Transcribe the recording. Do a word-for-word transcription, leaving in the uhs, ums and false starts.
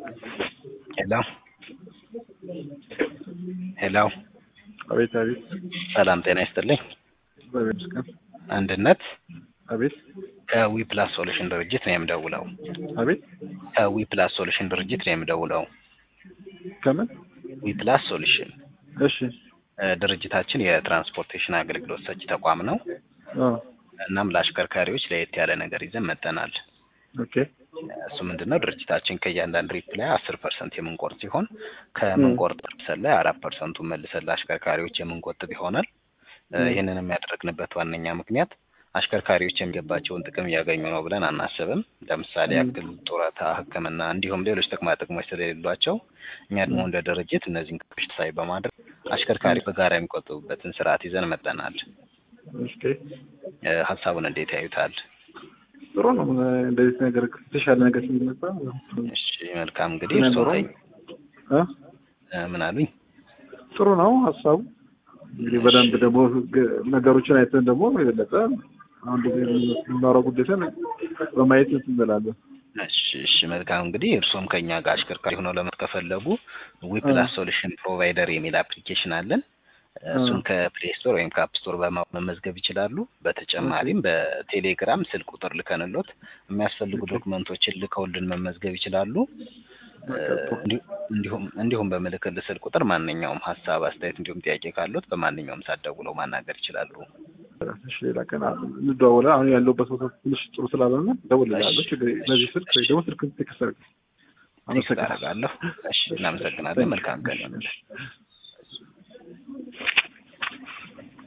Hello. Hello. አቤት አቤት። ሰላም ጤና ይስጥልኝ። በመስከም አንድነት አቤት። ከዊ ፕላስ ሶሉሽን ድርጅት ነው የምደውለው። አቤት። ከዊ ፕላስ ሶሉሽን ድርጅት ነው የምደውለው። ከምን? ዊ ፕላስ ሶሉሽን እሺ። ድርጅታችን የትራንስፖርቴሽን አገልግሎት ሰጪ ተቋም ነው። አዎ። እናም ለአሽከርካሪዎች ለየት ያለ ነገር ይዘን መጥተናል። ኦኬ። እሱ ምንድነው ድርጅታችን ከእያንዳንዱ ትሪፕ ላይ አስር ፐርሰንት የምንቆርጥ ሲሆን ከምንቆርጥ ፐርሰንት ላይ አራት ፐርሰንቱን መልሰን ለአሽከርካሪዎች የምንቆጥብ ይሆናል። ይህንን የሚያደርግንበት ዋነኛ ምክንያት አሽከርካሪዎች የሚገባቸውን ጥቅም እያገኙ ነው ብለን አናስብም። ለምሳሌ ያክል ጡረታ፣ ሕክምና እንዲሁም ሌሎች ጥቅማ ጥቅሞች ስለሌሏቸው እኛ ደግሞ እንደ ድርጅት እነዚህን ክፍተት ሳይ በማድረግ አሽከርካሪ በጋራ የሚቆጥቡበትን ስርዓት ይዘን መጥተናል። ኦኬ። ሀሳቡን እንዴት ያዩታል? ጥሩ ነው። እንደዚህ ነገር ከተሻለ ነገር ሲመጣ እሺ መልካም። እንግዲህ እርሶ ላይ እ ምን አሉኝ? ጥሩ ነው ሀሳቡ። እንግዲህ በደንብ ደግሞ ነገሮችን አይተን ደግሞ የበለጠ አሁን እንደዚህ የምናወራው ጉዳይን በማየት እንላለን። እሺ እሺ መልካም። እንግዲህ እርሶም ከኛ ጋር አሽከርካሪ ሆነው ለመከፈለጉ ዊ ፕላስ ሶሉሽን ፕሮቫይደር የሚል አፕሊኬሽን አለን። እሱን ከፕሌይ ስቶር ወይም ከአፕ ስቶር በመመዝገብ ይችላሉ። በተጨማሪም በቴሌግራም ስልክ ቁጥር ልከንሎት የሚያስፈልጉ ዶክመንቶችን ልከውልን መመዝገብ ይችላሉ። እንዲሁም እንዲሁም በምልክል ስልክ ቁጥር ማንኛውም ሀሳብ፣ አስተያየት እንዲሁም ጥያቄ ካሉት በማንኛውም ሰዓት ደውለው ማናገር ይችላሉ። እሺ ላከና እንደውላ አሁን ያለውበት ቦታ ትንሽ ጥሩ ስላልሆነ ደውልልሃለሁ። ችግር ለዚህ ስልክ ወይ ደግሞ ስልክ ተከሰረ። አመሰግናለሁ። እሺ እናመሰግናለን። መልካም ቀን ይሁንልህ።